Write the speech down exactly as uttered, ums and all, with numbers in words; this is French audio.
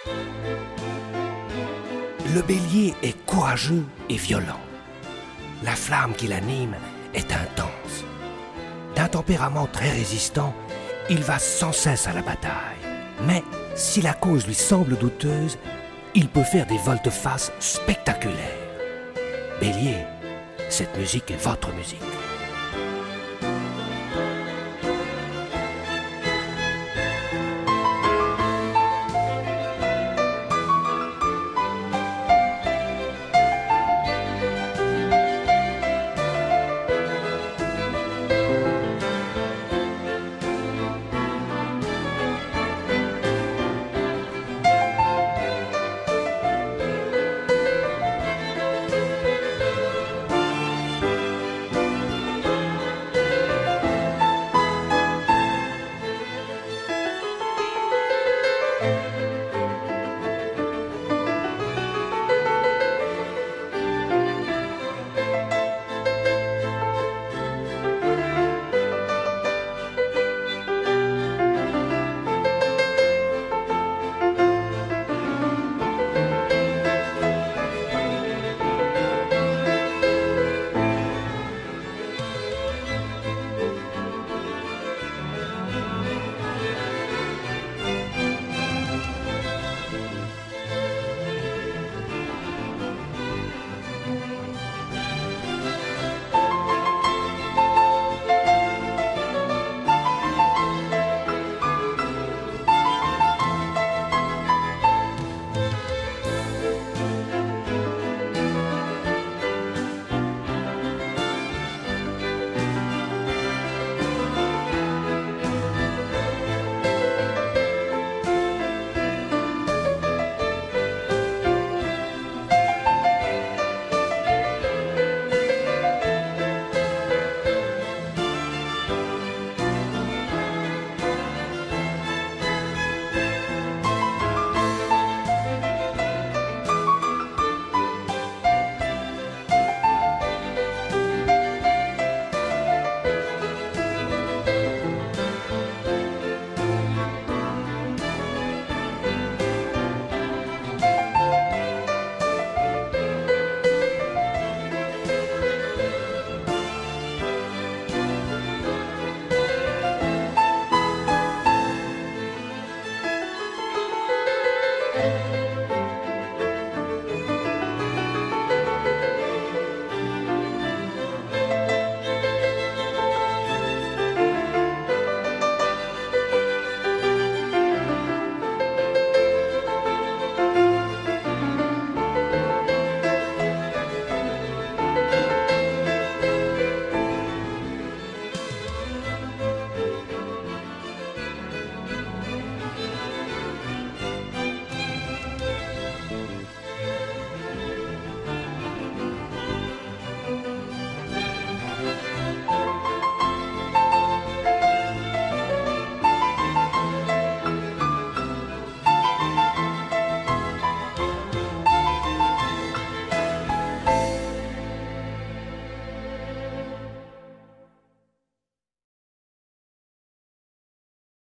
Le bélier est courageux et violent. La flamme qui l'anime est intense. D'un tempérament très résistant, il va sans cesse à la bataille. Mais si la cause lui semble douteuse, il peut faire des volte-face spectaculaires. Bélier, cette musique est votre musique.